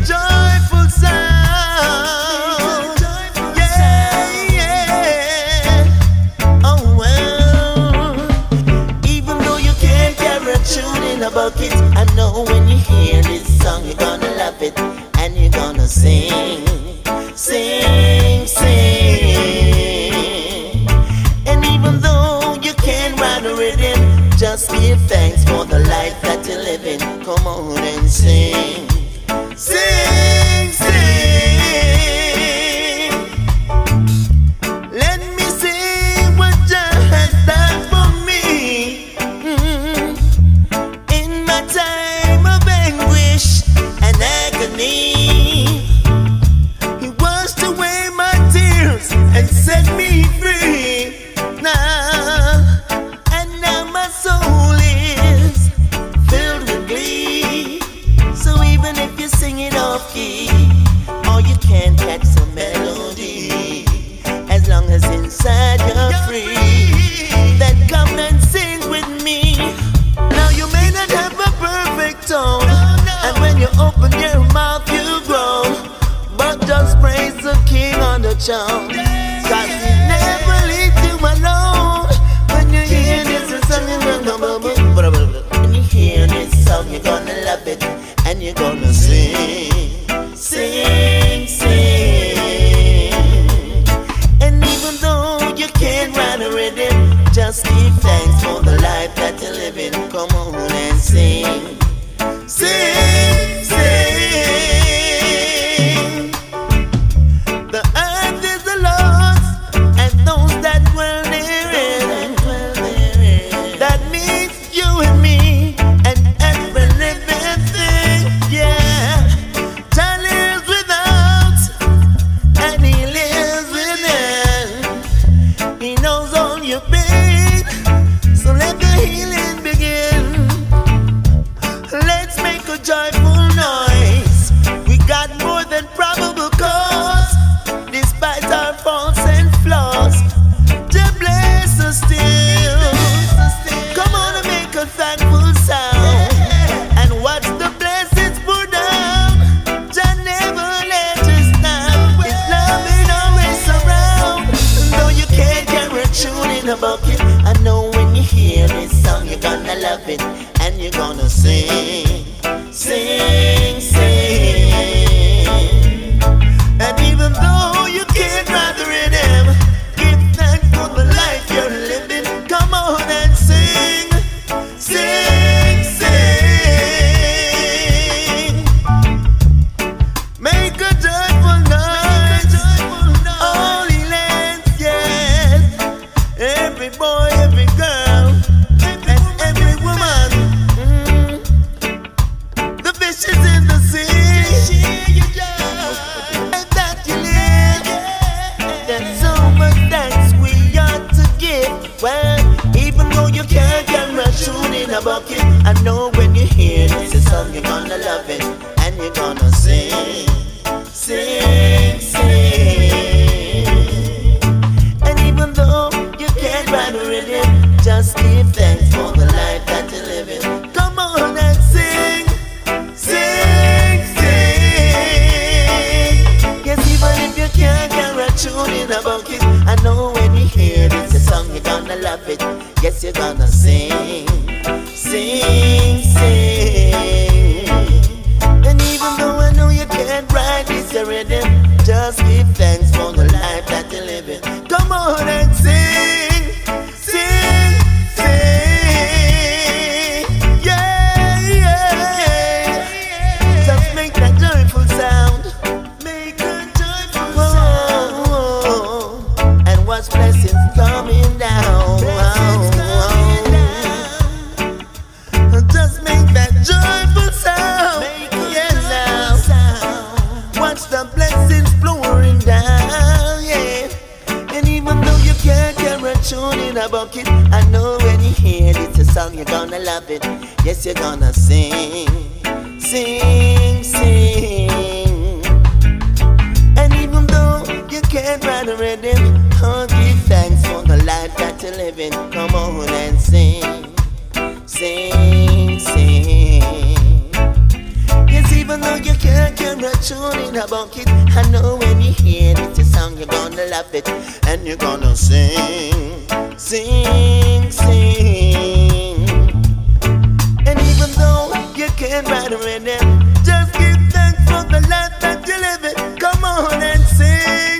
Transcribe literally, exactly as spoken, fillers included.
joyful sound. Yeah, yeah. Oh well. Even though you can't carry a tune in a bucket, I know when you hear this song you're gonna love it and you're gonna sing, sing, sing. And even though you can't ride a rhythm, just give thanks for the life that you're living. Come on and sing, sing, sing. Let me sing what Jah has done for me. Mm-hmm. In my time of anguish and agony, He washed away my tears and set me free. Now, and now my soul is filled with glee. So even if you sing it off key, or you can't catch the melody, as long as inside you're free, then come and sing with me. Now you may not have a perfect tone, and when you open your mouth you groan, but just praise the King on the throne, 'cause He never leaves you alone. When you hear this song, you're gonna when you hear this song, you're gonna love it and you're gonna sing, sing, sing. And even though you can't ride a rhythm, just give thanks for the life that you're living. Come on and sing, sing, sing. The earth is the Lord's and those that dwell therein. That means you and me and every living thing. Yeah, Jah lives without and He lives within. He knows all your pain, so let the healing begin. Let's make a joyful noise. We got more than probable cause, despite our faults and flaws. Jah bless us still. Come on and make a thankful sound, and watch the blessings pour down. Jah never let us down. His love is always around. And though you can't carry a tune in a bucket, I know when you hear this song you're gonna love it and you're gonna sing, sing, sing. And even though you can't ride the rhythm, give thanks for the life you're living. Come on and sing, sing, sing. Make a joyful noise, holy lands, yes. Every boy, every girl, and every woman. Mm. The fishes in the sea, and that you live. There's so much thanks we ought to give. Well, even though you can't carry a tune in a bucket, I know when you hear this song you're gonna love it and you're gonna sing, sing, sing. And even though you can't ride a rhythm, just give thanks for the life that you're living. Come on and sing, sing, sing. Yes, even if you can't carry a tune in a bucket, I know when you hear this song you're gonna love it. Yes, you're gonna sing, sing, sing. And even though I know you can't ride this rhythm, just give thanks for the life that you're living. Come on and sing, sing, sing. Yeah, yeah. Just make that joyful sound. Make a joyful sound. And watch blessings coming down. Just make that joyful sound. Yes, now. Watch the blessings flowing down. Yeah. And even though you can't carry a tune in a bucket, I know when you hear this song you're gonna love it. Yes, you're gonna sing, sing, sing. And even though you can't ride a rhythm, oh, give thanks for the life that you're living. Come on and sing, sing, sing. Yes, even though you can't carry a tuning about it. I know when you hear this song, you're gonna love it. And you're gonna sing, sing, sing. And even though you can't write a rhythm, just give thanks for the life that you live in. Come on and sing.